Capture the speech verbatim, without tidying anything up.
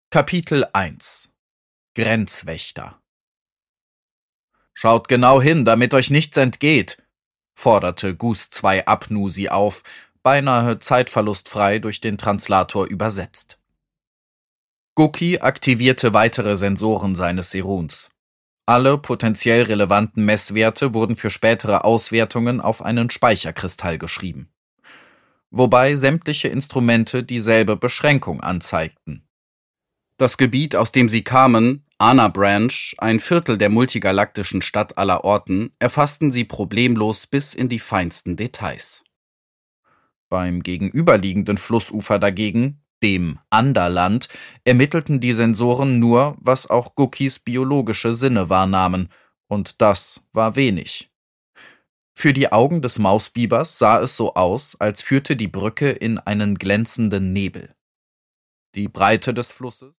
Kapitel eins Grenzwächter. »Schaut genau hin, damit euch nichts entgeht«, forderte Gus zwei Abnu sie auf, beinahe zeitverlustfrei durch den Translator übersetzt. Guki aktivierte weitere Sensoren seines Seruns. Alle potenziell relevanten Messwerte wurden für spätere Auswertungen auf einen Speicherkristall geschrieben. Wobei sämtliche Instrumente dieselbe Beschränkung anzeigten. Das Gebiet, aus dem sie kamen, Ana Branch, ein Viertel der multigalaktischen Stadt aller Orten, erfassten sie problemlos bis in die feinsten Details. Beim gegenüberliegenden Flussufer dagegen, dem Anderland, ermittelten die Sensoren nur, was auch Gukis biologische Sinne wahrnahmen, und das war wenig. Für die Augen des Mausbibers sah es so aus, als führte die Brücke in einen glänzenden Nebel. Die Breite des Flusses